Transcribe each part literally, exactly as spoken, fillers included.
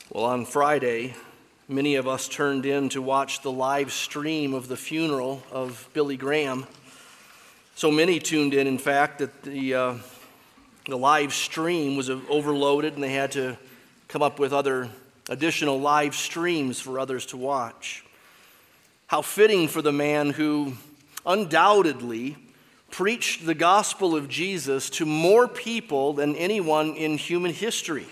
Well, on Friday, many of us turned in to watch the live stream of the funeral of Billy Graham. So many tuned in, in fact, that the uh, the live stream was overloaded and they had to come up with other additional live streams for others to watch. How fitting for the man who undoubtedly preached the gospel of Jesus to more people than anyone in human history.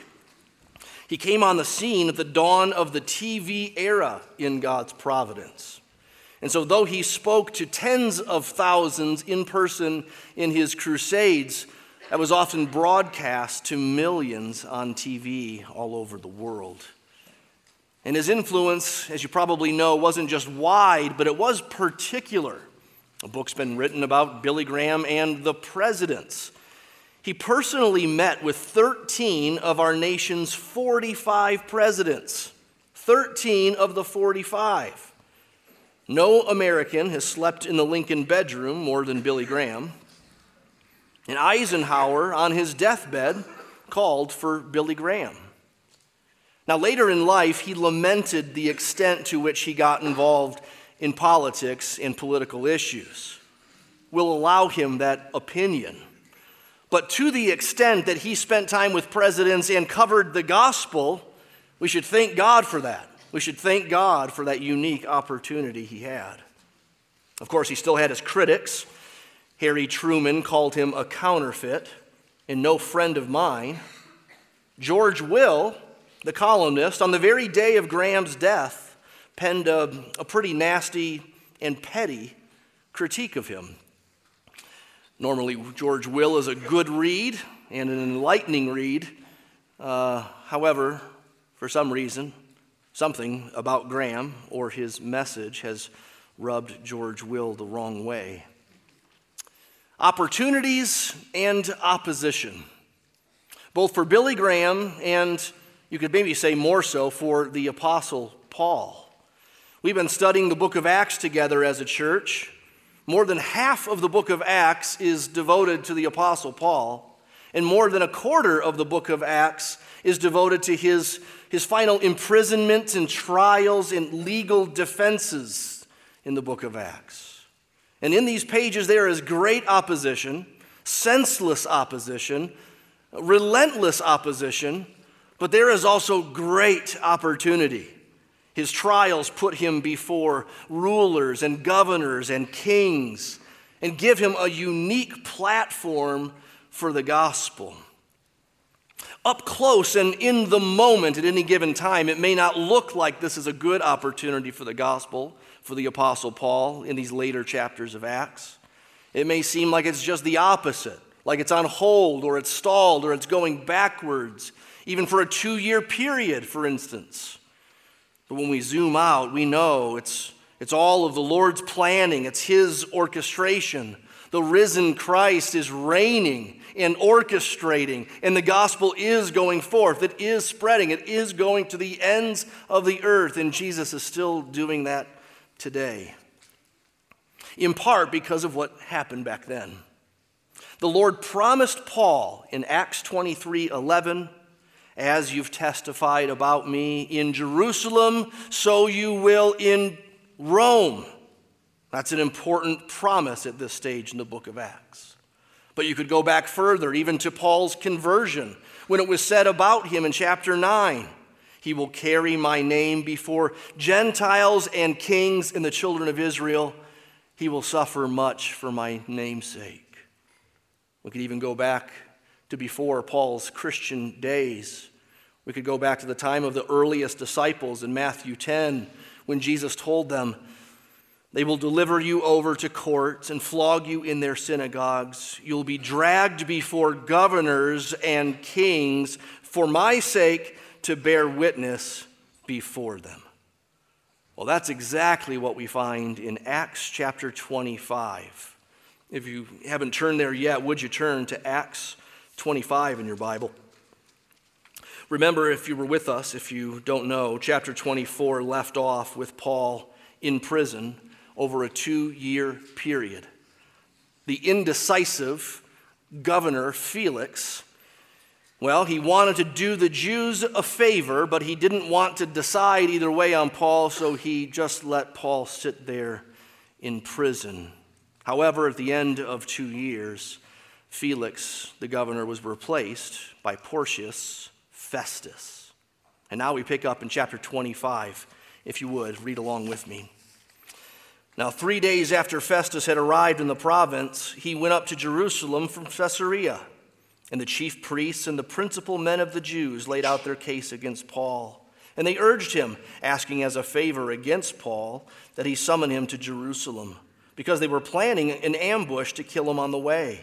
He came on the scene at the dawn of the T V era in God's providence. And so though he spoke to tens of thousands in person in his crusades, that was often broadcast to millions on T V all over the world. And his influence, as you probably know, wasn't just wide, but it was particular. A book's been written about Billy Graham and the presidents. He personally met with thirteen of our nation's forty-five presidents. thirteen of the forty-five. No American has slept in the Lincoln bedroom more than Billy Graham. And Eisenhower, on his deathbed, called for Billy Graham. Now, later in life, he lamented the extent to which he got involved in politics and political issues. We'll allow him that opinion. But to the extent that he spent time with presidents and covered the gospel, we should thank God for that. We should thank God for that unique opportunity he had. Of course, he still had his critics. Harry Truman called him a counterfeit and no friend of mine. George Will, the columnist, on the very day of Graham's death, penned a, a pretty nasty and petty critique of him. Normally, George Will is a good read and an enlightening read. Uh, however, for some reason, something about Graham or his message has rubbed George Will the wrong way. Opportunities and opposition, both for Billy Graham and, you could maybe say more so, for the Apostle Paul. We've been studying the book of Acts together as a church. More than half of the book of Acts is devoted to the Apostle Paul, and more than a quarter of the book of Acts is devoted to his, his final imprisonment and trials and legal defenses in the book of Acts. And in these pages there is great opposition, senseless opposition, relentless opposition, but there is also great opportunity. His trials put him before rulers and governors and kings and give him a unique platform for the gospel. Up close and in the moment at any given time, it may not look like this is a good opportunity for the gospel, for the Apostle Paul in these later chapters of Acts. It may seem like it's just the opposite, like it's on hold or it's stalled or it's going backwards, even for a two-year period, for instance. But when we zoom out, we know it's, it's all of the Lord's planning. It's his orchestration. The risen Christ is reigning and orchestrating, and the gospel is going forth. It is spreading. It is going to the ends of the earth, and Jesus is still doing that today, in part because of what happened back then. The Lord promised Paul in Acts twenty-three eleven, as you've testified about me in Jerusalem, so you will in Rome. That's an important promise at this stage in the book of Acts. But you could go back further, even to Paul's conversion, when it was said about him in chapter nine, he will carry my name before Gentiles and kings and the children of Israel. He will suffer much for my name's sake. We could even go back to before Paul's Christian days. We could go back to the time of the earliest disciples in Matthew ten, when Jesus told them, they will deliver you over to courts and flog you in their synagogues. You'll be dragged before governors and kings for my sake to bear witness before them. Well, that's exactly what we find in Acts chapter twenty-five. If you haven't turned there yet, would you turn to Acts twenty-five in your Bible? Remember, if you were with us, if you don't know, chapter twenty-four left off with Paul in prison over a two-year period. The indecisive governor, Felix, Well, he wanted to do the Jews a favor, but he didn't want to decide either way on Paul, so he just let Paul sit there in prison. However, at the end of two years, Felix, the governor, was replaced by Porcius Festus. And now we pick up in chapter twenty-five. If you would, read along with me. Now, three days after Festus had arrived in the province, he went up to Jerusalem from Caesarea. And the chief priests and the principal men of the Jews laid out their case against Paul. And they urged him, asking as a favor against Paul, that he summon him to Jerusalem, because they were planning an ambush to kill him on the way.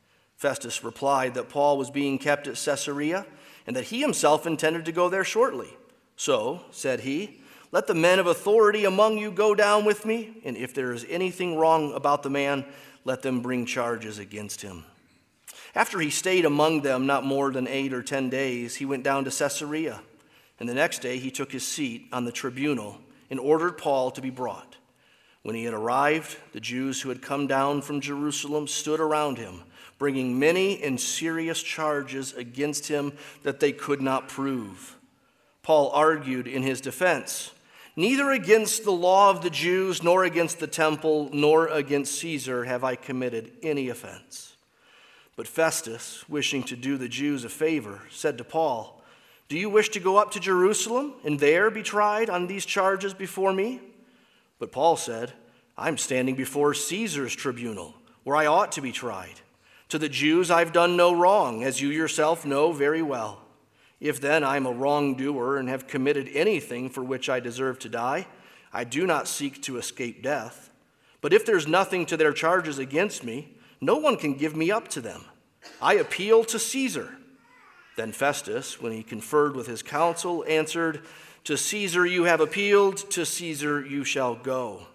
Festus replied that Paul was being kept at Caesarea, and that he himself intended to go there shortly. So, said he, let the men of authority among you go down with me, and if there is anything wrong about the man, let them bring charges against him. After he stayed among them not more than eight or ten days, he went down to Caesarea. And the next day he took his seat on the tribunal and ordered Paul to be brought. When he had arrived, the Jews who had come down from Jerusalem stood around him, bringing many and serious charges against him that they could not prove. Paul argued in his defense, neither against the law of the Jews, nor against the temple, nor against Caesar have I committed any offense. But Festus, wishing to do the Jews a favor, said to Paul, do you wish to go up to Jerusalem and there be tried on these charges before me? But Paul said, I'm standing before Caesar's tribunal, where I ought to be tried. To the Jews I've done no wrong, as you yourself know very well. If then I'm a wrongdoer and have committed anything for which I deserve to die, I do not seek to escape death. But if there's nothing to their charges against me, no one can give me up to them. I appeal to Caesar. Then Festus, when he conferred with his council, answered, to Caesar you have appealed, to Caesar you shall go.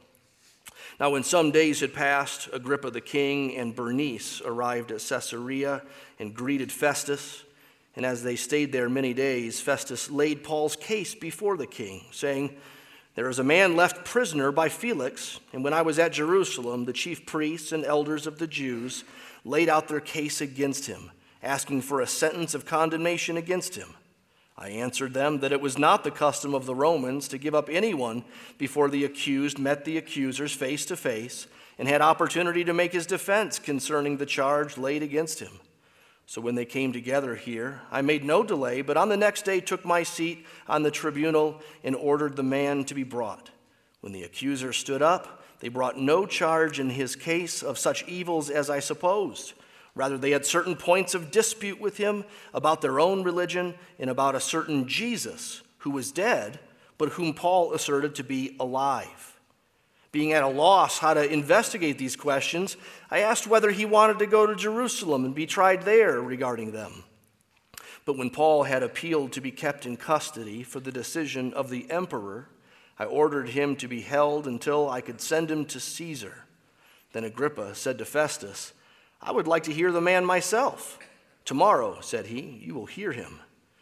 Now when some days had passed, Agrippa the king and Bernice arrived at Caesarea and greeted Festus. And as they stayed there many days, Festus laid Paul's case before the king, saying, there is a man left prisoner by Felix, and when I was at Jerusalem, the chief priests and elders of the Jews laid out their case against him, asking for a sentence of condemnation against him. I answered them that it was not the custom of the Romans to give up anyone before the accused met the accusers face to face and had opportunity to make his defense concerning the charge laid against him. So when they came together here, I made no delay, but on the next day took my seat on the tribunal and ordered the man to be brought. When the accuser stood up, they brought no charge in his case of such evils as I supposed. Rather, they had certain points of dispute with him about their own religion and about a certain Jesus who was dead, but whom Paul asserted to be alive. Being at a loss how to investigate these questions, I asked whether he wanted to go to Jerusalem and be tried there regarding them. But when Paul had appealed to be kept in custody for the decision of the emperor, I ordered him to be held until I could send him to Caesar. Then Agrippa said to Festus, I would like to hear the man myself. Tomorrow, said he, you will hear him.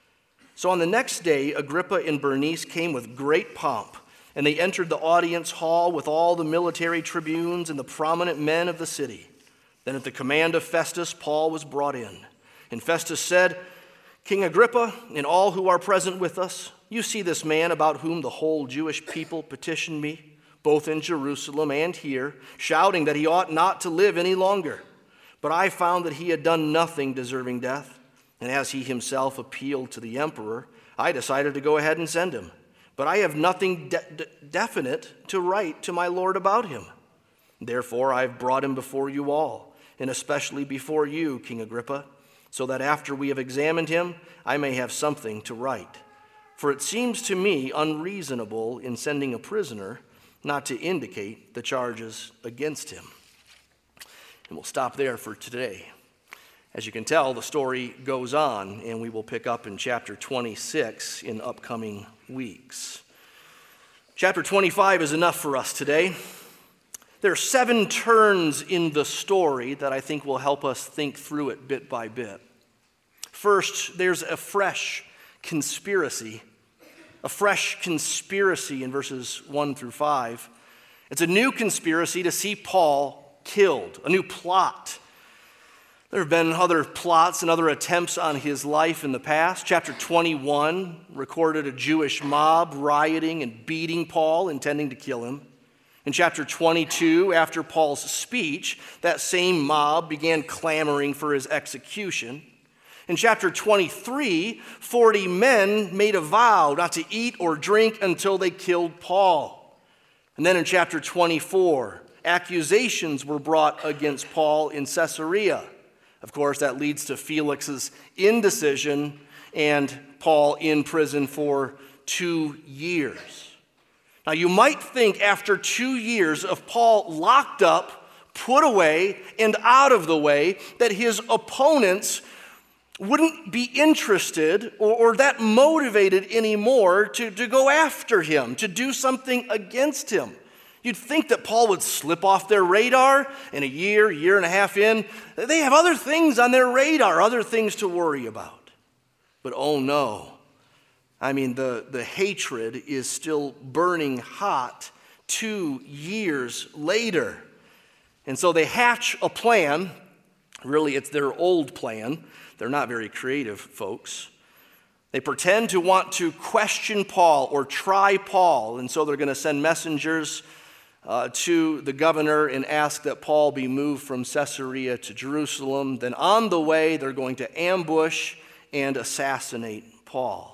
So on the next day, Agrippa and Bernice came with great pomp, and they entered the audience hall with all the military tribunes and the prominent men of the city. Then at the command of Festus, Paul was brought in. And Festus said, King Agrippa, and all who are present with us, you see this man about whom the whole Jewish people petitioned me, both in Jerusalem and here, shouting that he ought not to live any longer. But I found that he had done nothing deserving death. And as he himself appealed to the emperor, I decided to go ahead and send him. But I have nothing de- de- definite to write to my Lord about him. Therefore, I have brought him before you all, and especially before you, King Agrippa, so that after we have examined him, I may have something to write. For it seems to me unreasonable in sending a prisoner not to indicate the charges against him. And we'll stop there for today. As you can tell, the story goes on, and we will pick up in chapter twenty-six in upcoming weeks. Chapter twenty-five is enough for us today. There are seven turns in the story that I think will help us think through it bit by bit. First, there's a fresh conspiracy, a fresh conspiracy in verses one through five. It's a new conspiracy to see Paul killed, a new plot. There have been other plots and other attempts on his life in the past. Chapter twenty-one recorded a Jewish mob rioting and beating Paul, intending to kill him. In chapter twenty-two, after Paul's speech, that same mob began clamoring for his execution. In chapter twenty-three, forty men made a vow not to eat or drink until they killed Paul. And then in chapter twenty-four, accusations were brought against Paul in Caesarea. Of course, that leads to Felix's indecision and Paul in prison for two years. Now, you might think after two years of Paul locked up, put away, and out of the way, that his opponents wouldn't be interested or, or that motivated anymore to, to go after him, to do something against him. You'd think that Paul would slip off their radar in a year, year and a half in. They have other things on their radar, other things to worry about. But oh no. I mean, the, the hatred is still burning hot two years later. And so they hatch a plan. Really, it's their old plan. They're not very creative folks. They pretend to want to question Paul or try Paul. And so they're going to send messengers Uh, to the governor and ask that Paul be moved from Caesarea to Jerusalem. Then on the way, they're going to ambush and assassinate Paul.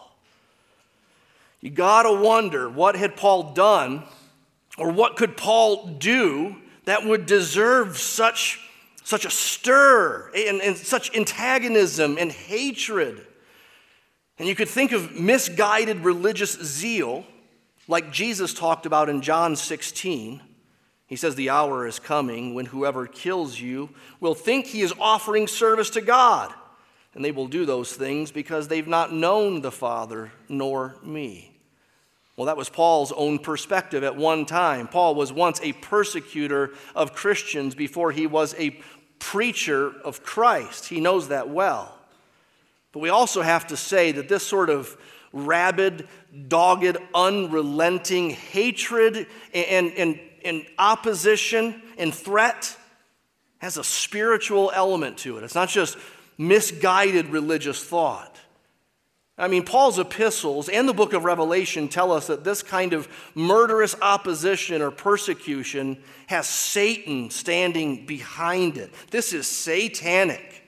You gotta wonder, what had Paul done, or what could Paul do that would deserve such, such a stir and, and such antagonism and hatred? And you could think of misguided religious zeal, like Jesus talked about in John sixteen. He says, the hour is coming when whoever kills you will think he is offering service to God. And they will do those things because they've not known the Father nor me. Well, that was Paul's own perspective at one time. Paul was once a persecutor of Christians before he was a preacher of Christ. He knows that well. But we also have to say that this sort of rabid, dogged, unrelenting hatred and, and, and opposition and threat has a spiritual element to it. It's not just misguided religious thought. I mean, Paul's epistles and the book of Revelation tell us that this kind of murderous opposition or persecution has Satan standing behind it. This is satanic.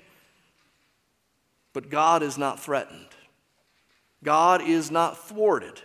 But God is not threatened. God is not thwarted.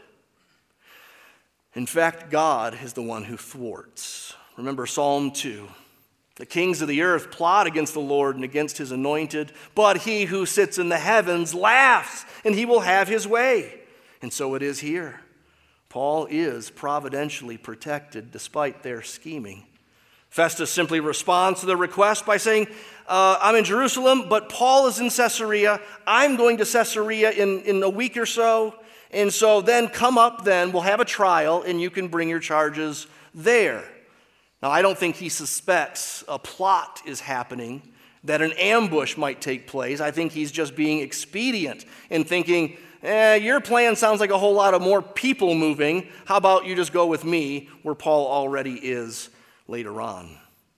In fact, God is the one who thwarts. Remember Psalm two. The kings of the earth plot against the Lord and against his anointed, but he who sits in the heavens laughs, and he will have his way. And so it is here. Paul is providentially protected despite their scheming. Festus simply responds to the request by saying, uh, I'm in Jerusalem, but Paul is in Caesarea. I'm going to Caesarea in, in a week or so. And so then come up then, we'll have a trial, and you can bring your charges there. Now, I don't think he suspects a plot is happening, that an ambush might take place. I think he's just being expedient and thinking, eh, your plan sounds like a whole lot of more people moving. How about you just go with me where Paul already is later on?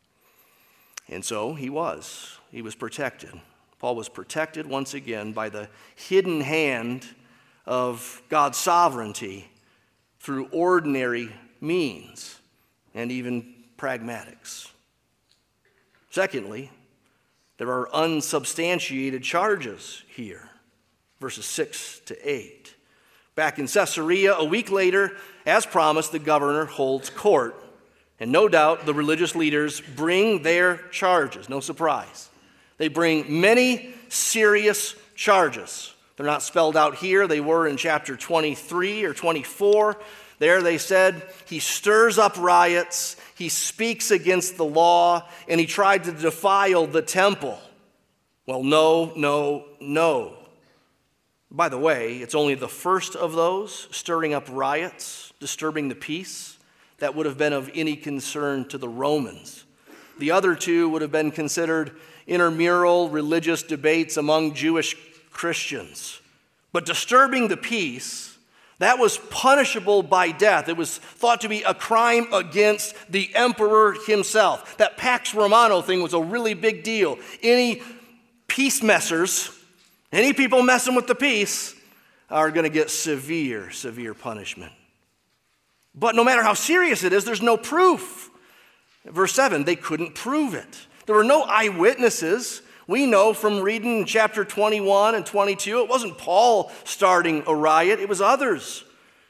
And so he was. He was protected. Paul was protected once again by the hidden hand of God's sovereignty through ordinary means and even pragmatics. Secondly, there are unsubstantiated charges here, verses six to eight. Back in Caesarea, a week later, as promised, the governor holds court. And no doubt the religious leaders bring their charges. No surprise. They bring many serious charges. They're not spelled out here. They were in chapter twenty-three or twenty-four. There they said he stirs up riots, he speaks against the law, and he tried to defile the temple. Well, no, no, no. By the way, it's only the first of those, stirring up riots, disturbing the peace, that would have been of any concern to the Romans. The other two would have been considered intramural religious debates among Jewish Christians. But disturbing the peace, that was punishable by death. It was thought to be a crime against the emperor himself. That Pax Romana thing was a really big deal. Any peace messers, any people messing with the peace, are going to get severe, severe punishment. But no matter how serious it is, there's no proof. Verse seven, they couldn't prove it. There were no eyewitnesses. We know from reading chapter twenty-one and twenty-two, it wasn't Paul starting a riot, it was others.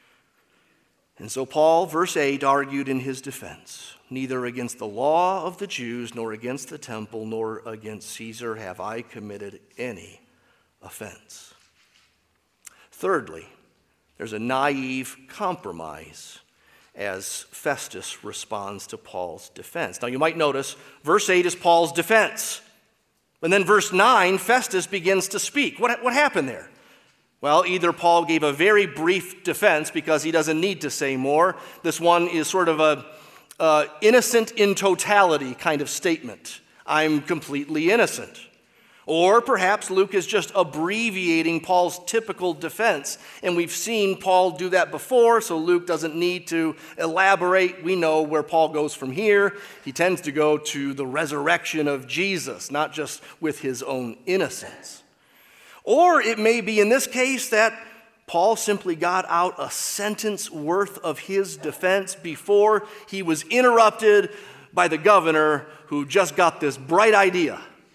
And so Paul, verse eight, argued in his defense, neither against the law of the Jews, nor against the temple, nor against Caesar have I committed any offense. Thirdly, there's a naive compromise as Festus responds to Paul's defense. Now you might notice, verse eight is Paul's defense. And then verse nine, Festus begins to speak. What, what happened there? Well, either Paul gave a very brief defense because he doesn't need to say more. This one is sort of a uh, innocent in totality kind of statement. I'm completely innocent. Or perhaps Luke is just abbreviating Paul's typical defense. And we've seen Paul do that before, so Luke doesn't need to elaborate. We know where Paul goes from here. He tends to go to the resurrection of Jesus, not just with his own innocence. Or it may be in this case that Paul simply got out a sentence worth of his defense before he was interrupted by the governor who just got this bright idea.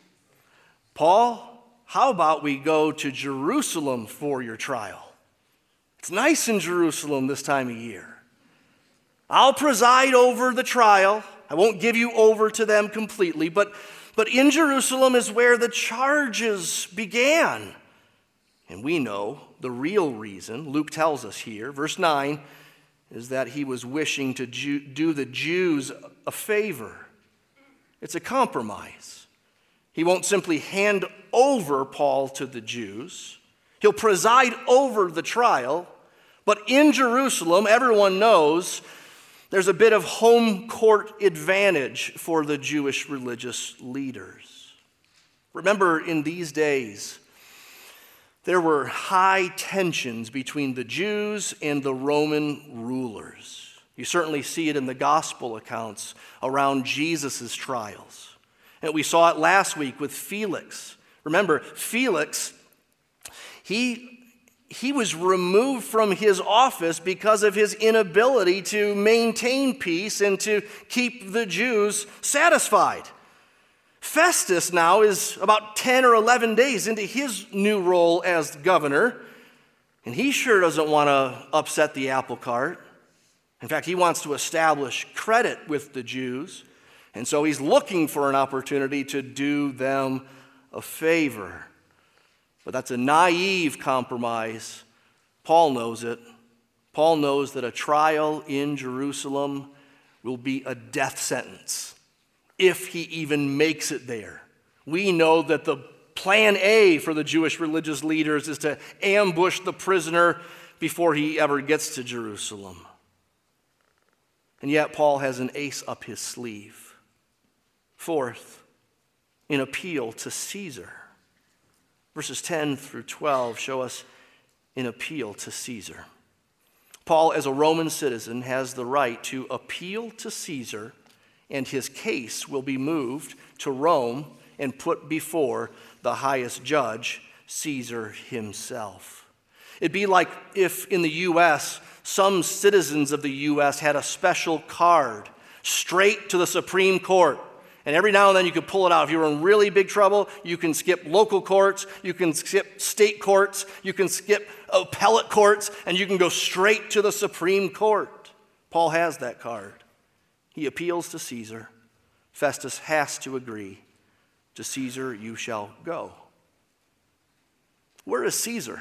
Paul, how about we go to Jerusalem for your trial? It's nice in Jerusalem this time of year. I'll preside over the trial. I won't give you over to them completely, but, but in Jerusalem is where the charges began. And we know the real reason, Luke tells us here, verse nine, is that he was wishing to Jew, do the Jews a favor. It's a compromise. He won't simply hand over Paul to the Jews. He'll preside over the trial. But in Jerusalem, everyone knows there's a bit of home court advantage for the Jewish religious leaders. Remember, in these days, there were high tensions between the Jews and the Roman rulers. You certainly see it in the gospel accounts around Jesus' trials. And we saw it last week with Felix. Remember, Felix, he, he was removed from his office because of his inability to maintain peace and to keep the Jews satisfied. Festus now is about ten or eleven days into his new role as governor, and he sure doesn't want to upset the apple cart. In fact, he wants to establish credit with the Jews. And so he's looking for an opportunity to do them a favor. But that's a naive compromise. Paul knows it. Paul knows that a trial in Jerusalem will be a death sentence, if he even makes it there. We know that the plan A for the Jewish religious leaders is to ambush the prisoner before he ever gets to Jerusalem. And yet Paul has an ace up his sleeve. Fourth, an appeal to Caesar. Verses ten through twelve show us an appeal to Caesar. Paul, as a Roman citizen, has the right to appeal to Caesar, and his case will be moved to Rome and put before the highest judge, Caesar himself. It'd be like if in the U S, some citizens of the U S had a special card straight to the Supreme Court. And every now and then you could pull it out. If you were in really big trouble, you can skip local courts, you can skip state courts, you can skip appellate courts, and you can go straight to the Supreme Court. Paul has that card. He appeals to Caesar. Festus has to agree. To Caesar you shall go. Where is Caesar?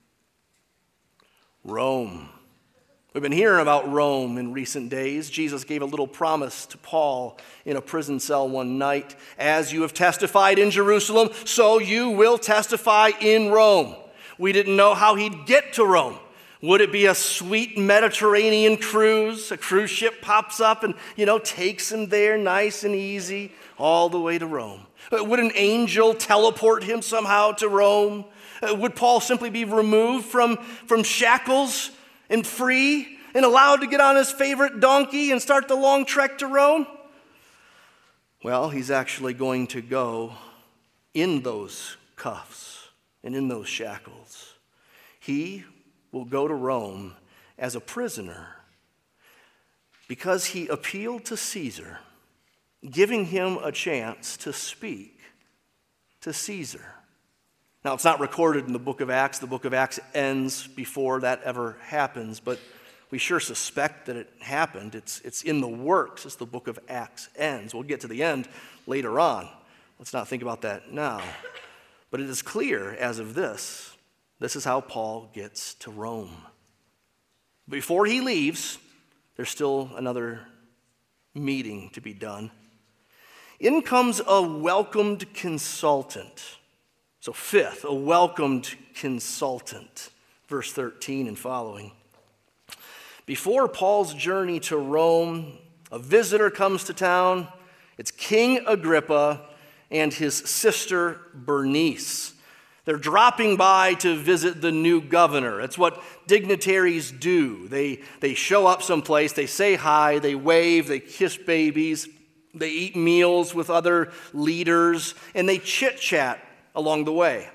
Rome. We've been hearing about Rome in recent days. Jesus gave a little promise to Paul in a prison cell one night. As you have testified in Jerusalem, so you will testify in Rome. We didn't know how he'd get to Rome. Would it be a sweet Mediterranean cruise? A cruise ship pops up and, you know, takes him there nice and easy all the way to Rome. Would an angel teleport him somehow to Rome? Would Paul simply be removed from, from shackles and free and allowed to get on his favorite donkey and start the long trek to Rome? Well, he's actually going to go in those cuffs and in those shackles. He will go to Rome as a prisoner because he appealed to Caesar, giving him a chance to speak to Caesar. Now, it's not recorded in the book of Acts. The book of Acts ends before that ever happens, but we sure suspect that it happened. It's, it's in the works as the book of Acts ends. We'll get to the end later on. Let's not think about that now. But it is clear as of this, this is how Paul gets to Rome. Before he leaves, there's still another meeting to be done. In comes a welcomed consultant. So fifth, a welcomed consultant. Verse thirteen and following. Before Paul's journey to Rome, a visitor comes to town. It's King Agrippa and his sister Bernice. They're dropping by to visit the new governor. It's what dignitaries do. They, they show up someplace, they say hi, they wave, they kiss babies, they eat meals with other leaders, and they chit-chat along the way.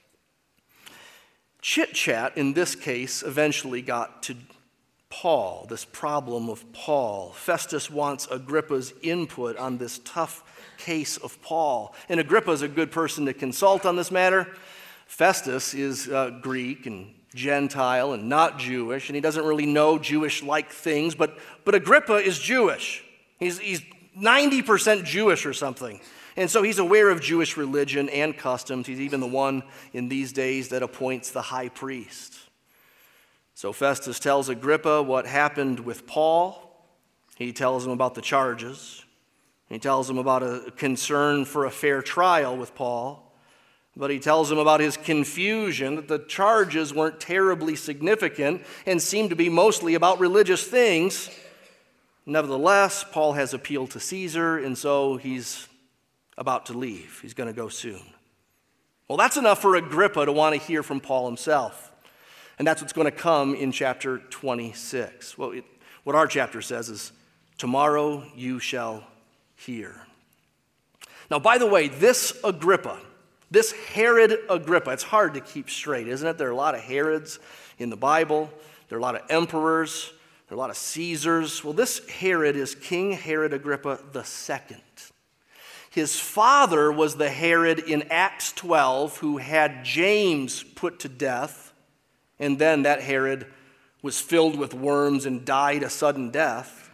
Chit-chat, in this case, eventually got to Paul, this problem of Paul. Festus wants Agrippa's input on this tough case of Paul. And Agrippa is a good person to consult on this matter. Festus is uh, Greek and Gentile and not Jewish, and he doesn't really know Jewish-like things, but, but Agrippa is Jewish. He's, he's ninety percent Jewish or something. And so he's aware of Jewish religion and customs. He's even the one in these days that appoints the high priest. So Festus tells Agrippa what happened with Paul. He tells him about the charges. He tells him about a concern for a fair trial with Paul. But he tells him about his confusion that the charges weren't terribly significant and seemed to be mostly about religious things. Nevertheless, Paul has appealed to Caesar, and so he's about to leave. He's going to go soon. Well, that's enough for Agrippa to want to hear from Paul himself. And that's what's going to come in chapter twenty-six. Well, it, what our chapter says is, tomorrow you shall hear. Now, by the way, this Agrippa, this Herod Agrippa, it's hard to keep straight, isn't it? There are a lot of Herods in the Bible. There are a lot of emperors. There are a lot of Caesars. Well, this Herod is King Herod Agrippa the Second. His father was the Herod in Acts twelve who had James put to death, and then that Herod was filled with worms and died a sudden death.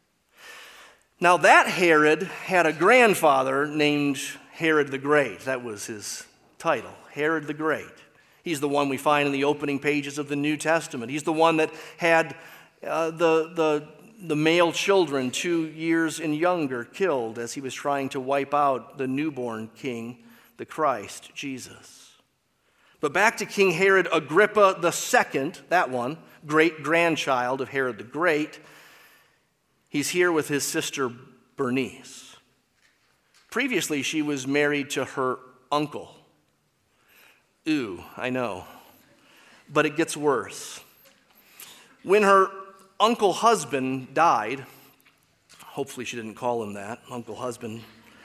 Now that Herod had a grandfather named Herod the Great. That was his title, Herod the Great. He's the one we find in the opening pages of the New Testament. He's the one that had uh, the, the, the male children, two years and younger, killed as he was trying to wipe out the newborn king, the Christ, Jesus. But back to King Herod Agrippa the Second, that one, great-grandchild of Herod the Great. He's here with his sister Bernice. Previously, she was married to her uncle. Ooh, I know. But it gets worse. When her uncle husband died, hopefully she didn't call him that, uncle husband,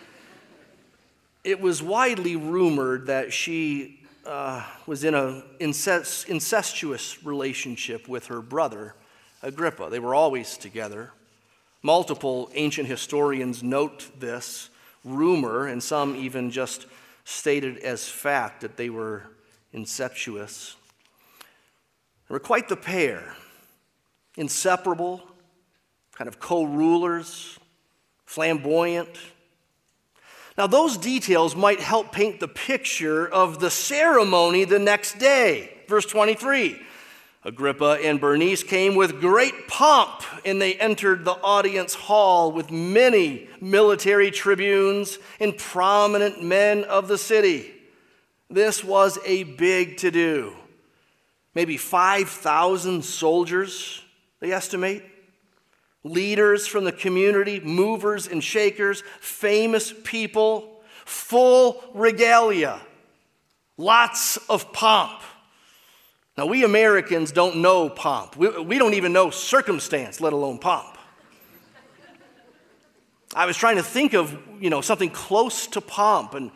it was widely rumored that she uh, was in an incest, incestuous relationship with her brother, Agrippa. They were always together. Multiple ancient historians note this rumor, and some even just stated as fact that they were incestuous. They were quite the pair, inseparable, kind of co-rulers, flamboyant. Now, those details might help paint the picture of the ceremony the next day. Verse twenty-three, Agrippa and Bernice came with great pomp, and they entered the audience hall with many military tribunes and prominent men of the city. This was a big to-do. Maybe five thousand soldiers, they estimate. Leaders from the community, movers and shakers, famous people, full regalia, lots of pomp. Now, we Americans don't know pomp. We, we don't even know circumstance, let alone pomp. I was trying to think of, you know, something close to pomp, and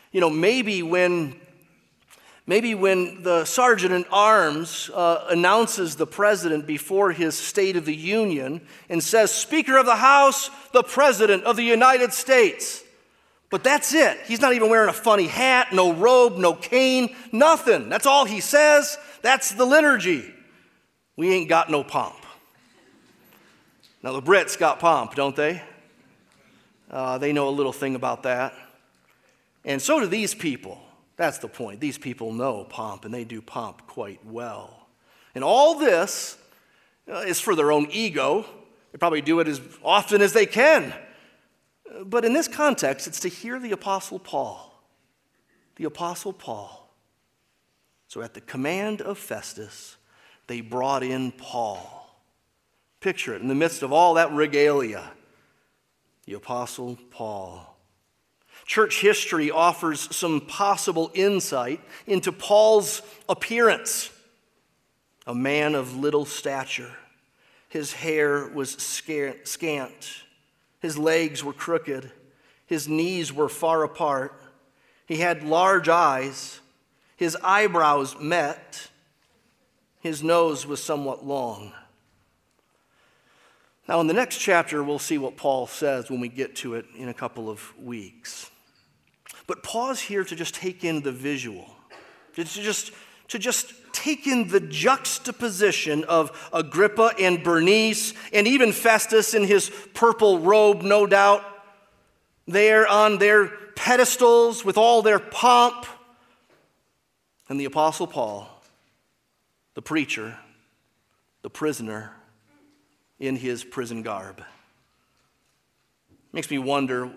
You know, maybe when maybe when the sergeant at arms uh, announces the president before his State of the Union and says, "Speaker of the House, the President of the United States." But that's it. He's not even wearing a funny hat, no robe, no cane, nothing. That's all he says. That's the liturgy. We ain't got no pomp. Now, the Brits got pomp, don't they? Uh, they know a little thing about that. And so do these people. That's the point. These people know pomp, and they do pomp quite well. And all this uh, is for their own ego. They probably do it as often as they can. But in this context, it's to hear the Apostle Paul. The Apostle Paul. So at the command of Festus, they brought in Paul. Picture it, in the midst of all that regalia, the Apostle Paul. Church history offers some possible insight into Paul's appearance. A man of little stature. His hair was scant. His legs were crooked. His knees were far apart. He had large eyes. His eyebrows met. His nose was somewhat long. Now, in the next chapter, we'll see what Paul says when we get to it in a couple of weeks. But pause here to just take in the visual, to just, to just take in the juxtaposition of Agrippa and Bernice, and even Festus in his purple robe, no doubt, there on their pedestals with all their pomp, and the Apostle Paul, the preacher, the prisoner, in his prison garb. Makes me wonder,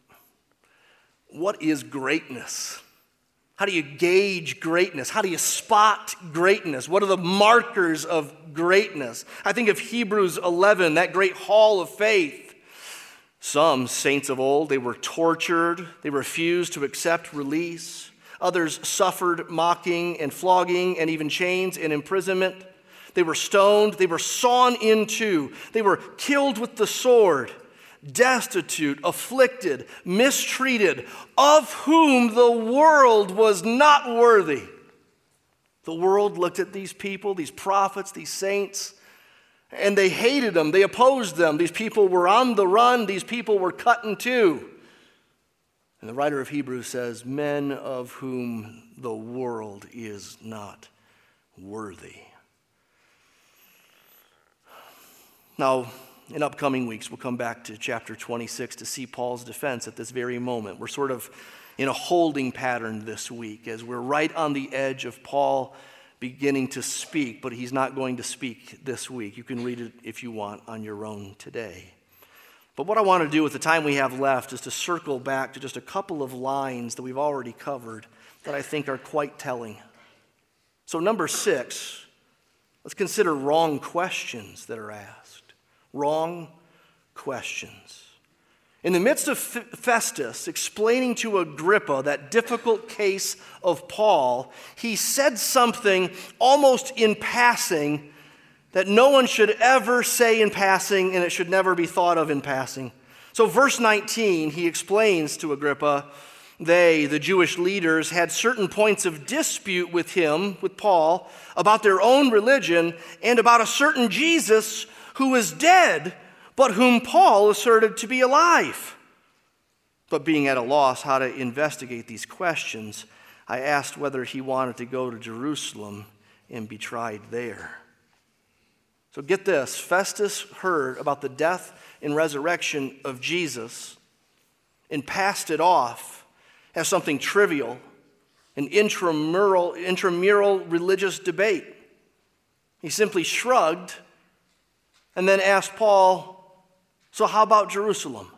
what is greatness? How do you gauge greatness? How do you spot greatness? What are the markers of greatness? I think of Hebrews eleven, that great hall of faith. Some saints of old, they were tortured. They refused to accept release. Others suffered mocking and flogging and even chains and imprisonment. They were stoned. They were sawn in two. They were killed with the sword. Destitute, afflicted, mistreated, of whom the world was not worthy. The world looked at these people, these prophets, these saints, and they hated them. They opposed them. These people were on the run. These people were cut in two. And the writer of Hebrews says, men of whom the world is not worthy. Now, in upcoming weeks, we'll come back to chapter twenty-six to see Paul's defense at this very moment. We're sort of in a holding pattern this week as we're right on the edge of Paul beginning to speak, but he's not going to speak this week. You can read it if you want on your own today. But what I want to do with the time we have left is to circle back to just a couple of lines that we've already covered that I think are quite telling. So number six, let's consider wrong questions that are asked. Wrong questions. In the midst of Festus explaining to Agrippa that difficult case of Paul, he said something almost in passing that no one should ever say in passing, and it should never be thought of in passing. So verse nineteen, he explains to Agrippa, they, the Jewish leaders, had certain points of dispute with him, with Paul, about their own religion and about a certain Jesus who was dead, but whom Paul asserted to be alive. But being at a loss how to investigate these questions, I asked whether he wanted to go to Jerusalem and be tried there. So get this, Festus heard about the death and resurrection of Jesus and passed it off as something trivial, an intramural, intramural religious debate. He simply shrugged and then asked Paul, so how about Jerusalem?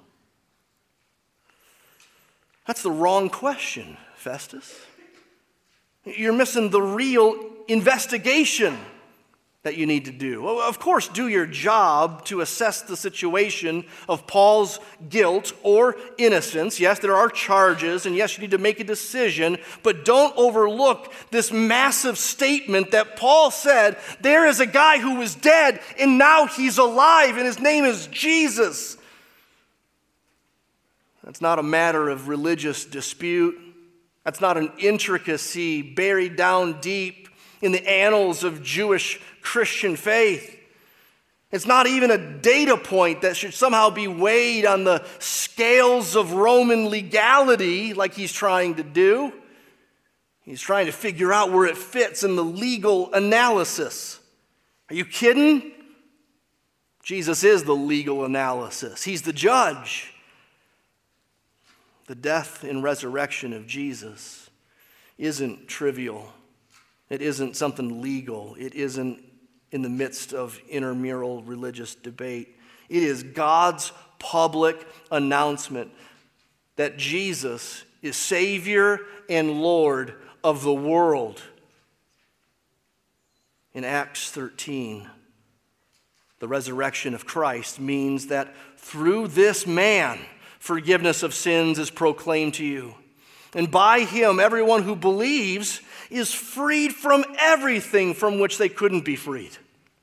That's the wrong question, Festus. You're missing the real investigation that you need to do. Well, of course, do your job to assess the situation of Paul's guilt or innocence. Yes, there are charges, and yes, you need to make a decision, but don't overlook this massive statement that Paul said, there is a guy who was dead, and now he's alive, and his name is Jesus. That's not a matter of religious dispute. That's not an intricacy buried down deep in the annals of Jewish Christian faith. It's not even a data point that should somehow be weighed on the scales of Roman legality like he's trying to do. He's trying to figure out where it fits in the legal analysis. Are you kidding? Jesus is the legal analysis. He's the judge. The death and resurrection of Jesus isn't trivial. It isn't something legal. It isn't in the midst of intramural religious debate. It is God's public announcement that Jesus is Savior and Lord of the world. In Acts thirteen, the resurrection of Christ means that through this man, forgiveness of sins is proclaimed to you. And by him, everyone who believes is freed from everything from which they couldn't be freed.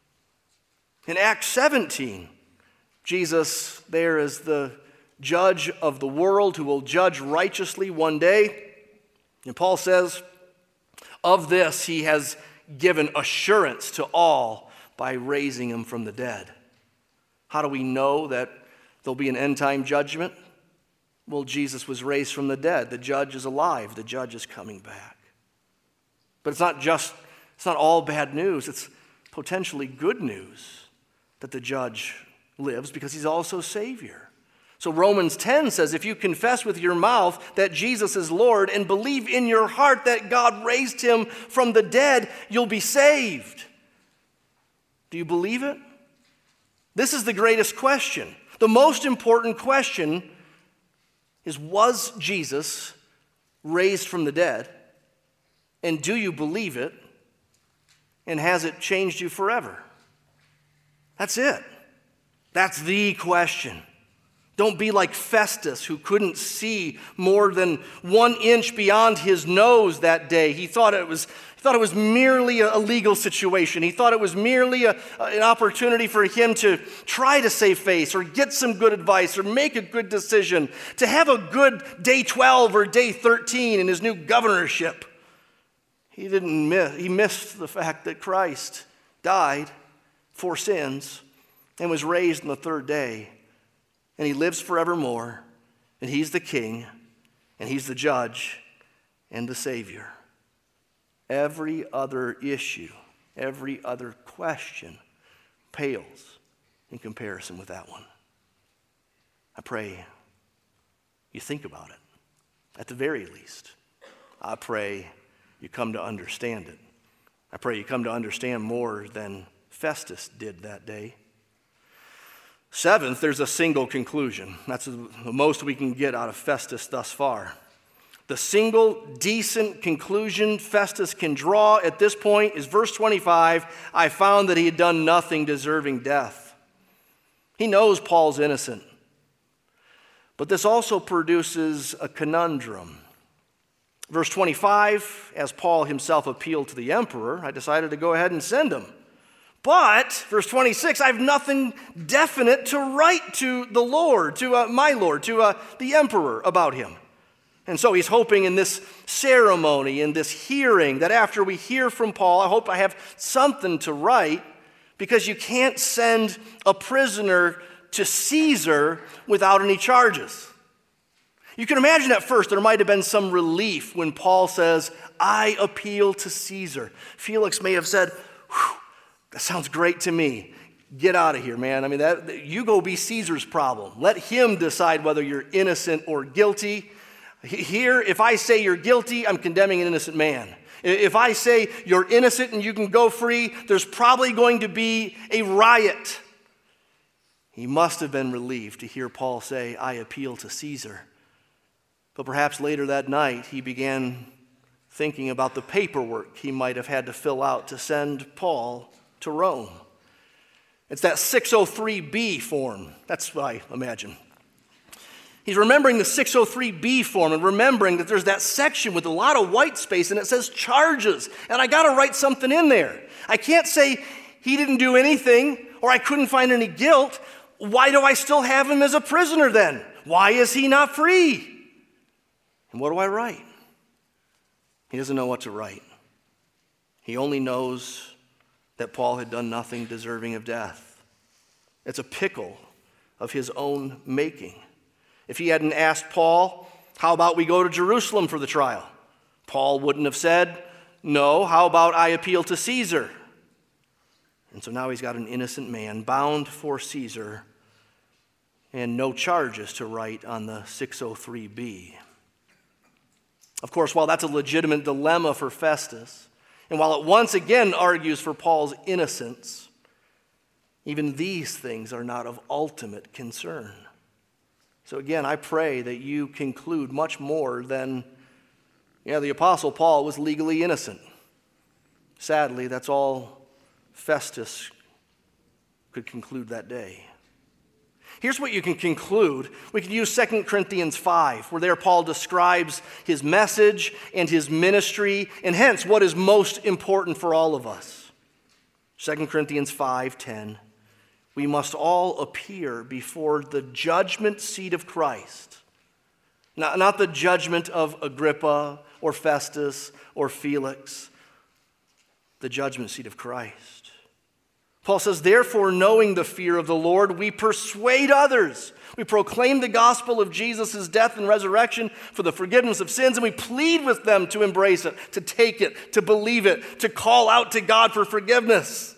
In Acts seventeen, Jesus there is the judge of the world who will judge righteously one day. And Paul says, of this he has given assurance to all by raising him from the dead. How do we know that there'll be an end-time judgment? Well, Jesus was raised from the dead. The judge is alive. The judge is coming back. But it's not just, it's not all bad news. It's potentially good news that the judge lives because he's also Savior. So Romans ten says, if you confess with your mouth that Jesus is Lord and believe in your heart that God raised him from the dead, you'll be saved. Do you believe it? This is the greatest question. The most important question is, was Jesus raised from the dead? And do you believe it? And has it changed you forever? That's it. That's the question. Don't be like Festus, who couldn't see more than one inch beyond his nose that day. He thought it was, he thought it was merely a legal situation. He thought it was merely a, an opportunity for him to try to save face or get some good advice or make a good decision, to have a good day twelve or day thirteen in his new governorship. He didn't miss, he missed the fact that Christ died for sins and was raised on the third day. And he lives forevermore, and he's the king, and he's the judge, and the Savior. Every other issue, every other question pales in comparison with that one. I pray you think about it, at the very least. I pray you come to understand it. I pray you come to understand more than Festus did that day. Seventh, there's a single conclusion. That's the most we can get out of Festus thus far. The single decent conclusion Festus can draw at this point is verse twenty-five. I found that he had done nothing deserving death. He knows Paul's innocent. But this also produces a conundrum. Verse twenty-five, as Paul himself appealed to the emperor, I decided to go ahead and send him. But, verse twenty-six, I have nothing definite to write to the Lord, to uh, my Lord, to uh, the emperor about him. And so he's hoping in this ceremony, in this hearing, that after we hear from Paul, I hope I have something to write, because you can't send a prisoner to Caesar without any charges. You can imagine at first there might have been some relief when Paul says, I appeal to Caesar. Felix may have said, whew, that sounds great to me. Get out of here, man. I mean, that, you go be Caesar's problem. Let him decide whether you're innocent or guilty. Here, if I say you're guilty, I'm condemning an innocent man. If I say you're innocent and you can go free, there's probably going to be a riot. He must have been relieved to hear Paul say, I appeal to Caesar. But perhaps later that night, he began thinking about the paperwork he might have had to fill out to send Paul to Rome. It's that six oh three B form. That's what I imagine. He's remembering the six oh three B form and remembering that there's that section with a lot of white space and it says charges. And I got to write something in there. I can't say he didn't do anything or I couldn't find any guilt. Why do I still have him as a prisoner then? Why is he not free? And what do I write? He doesn't know what to write. He only knows that Paul had done nothing deserving of death. It's a pickle of his own making. If he hadn't asked Paul, how about we go to Jerusalem for the trial? Paul wouldn't have said, no, how about I appeal to Caesar? And so now he's got an innocent man bound for Caesar and no charges to write on the six oh three B. Of course, while that's a legitimate dilemma for Festus, and while it once again argues for Paul's innocence, even these things are not of ultimate concern. So again, I pray that you conclude much more than, yeah, the Apostle Paul was legally innocent. Sadly, that's all Festus could conclude that day. Here's what you can conclude. We can use Second Corinthians five, where there Paul describes his message and his ministry, and hence what is most important for all of us. Second Corinthians five ten, we must all appear before the judgment seat of Christ. Not, not the judgment of Agrippa or Festus or Felix, the judgment seat of Christ. Paul says, therefore, knowing the fear of the Lord, we persuade others. We proclaim the gospel of Jesus' death and resurrection for the forgiveness of sins, and we plead with them to embrace it, to take it, to believe it, to call out to God for forgiveness.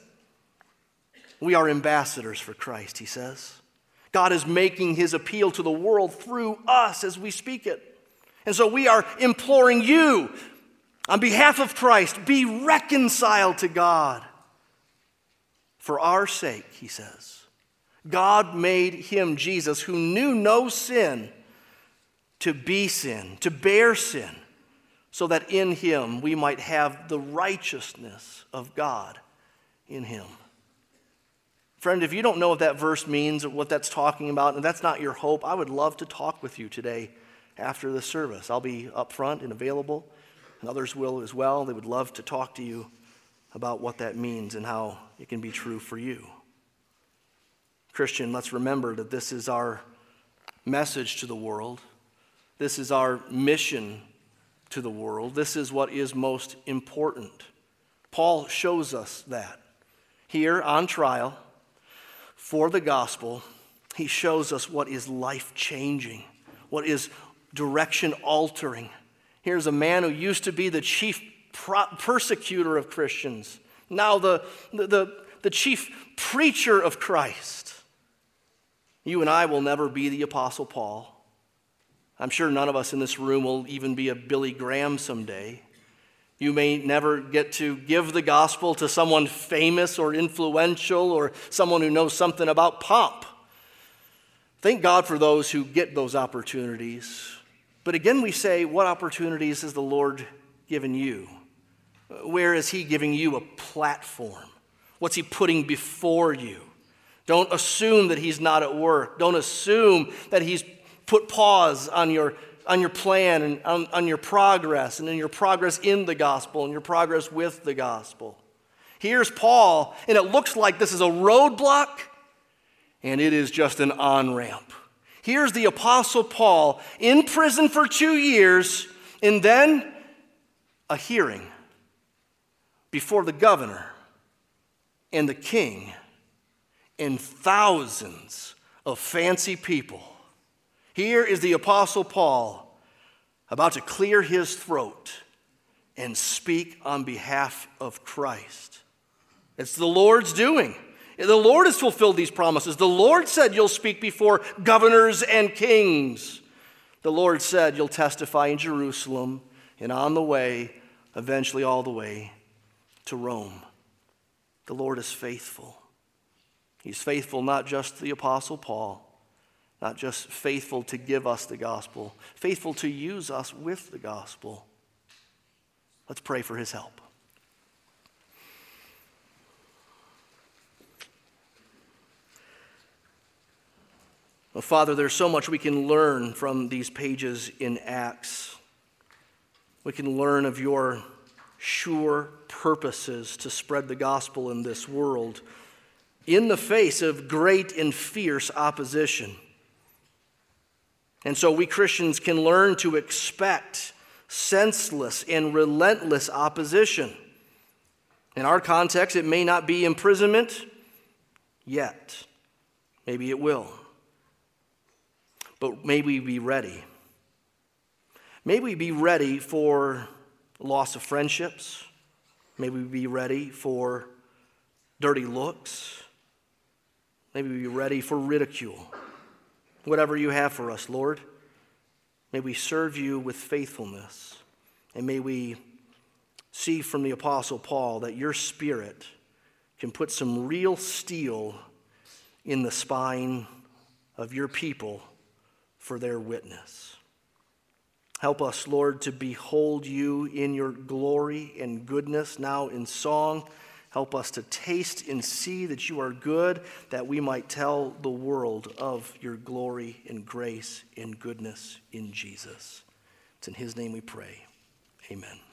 We are ambassadors for Christ, he says. God is making his appeal to the world through us as we speak it. And so we are imploring you, on behalf of Christ, be reconciled to God. For our sake, he says, God made him, Jesus, who knew no sin, to be sin, to bear sin, so that in him we might have the righteousness of God in him. Friend, if you don't know what that verse means or what that's talking about, and that's not your hope, I would love to talk with you today after the service. I'll be up front and available, and others will as well. They would love to talk to you about what that means and how it can be true for you. Christian, let's remember that this is our message to the world. This is our mission to the world. This is what is most important. Paul shows us that. Here on trial for the gospel, he shows us what is life-changing, what is direction-altering. Here's a man who used to be the chief persecutor of Christians, now the, the, the chief preacher of Christ. You and I will never be the Apostle Paul. I'm sure none of us in this room will even be a Billy Graham someday. You may never get to give the gospel to someone famous or influential or someone who knows something about pomp. Thank God for those who get those opportunities. But again, we say, what opportunities has the Lord given you? Where is he giving you a platform? What's he putting before you? Don't assume that he's not at work. Don't assume that he's put pause on your, on your plan and on, on your progress and in your progress in the gospel and your progress with the gospel. Here's Paul, and it looks like this is a roadblock, and it is just an on-ramp. Here's the Apostle Paul in prison for two years, and then a hearing before the governor and the king and thousands of fancy people. Here is the Apostle Paul about to clear his throat and speak on behalf of Christ. It's the Lord's doing. The Lord has fulfilled these promises. The Lord said you'll speak before governors and kings. The Lord said you'll testify in Jerusalem and on the way, eventually all the way to Rome. The Lord is faithful. He's faithful not just to the Apostle Paul, not just faithful to give us the gospel, faithful to use us with the gospel. Let's pray for his help. Well, Father, there's so much we can learn from these pages in Acts. We can learn of your sure purposes to spread the gospel in this world in the face of great and fierce opposition. And so we Christians can learn to expect senseless and relentless opposition. In our context, it may not be imprisonment yet. Maybe it will. But may we be ready. May we be ready for loss of friendships. May we be ready for dirty looks. May we be ready for ridicule. Whatever you have for us, Lord, may we serve you with faithfulness. And may we see from the Apostle Paul that your Spirit can put some real steel in the spine of your people for their witness. Help us, Lord, to behold you in your glory and goodness now in song. Help us to taste and see that you are good, that we might tell the world of your glory and grace and goodness in Jesus. It's in his name we pray. Amen.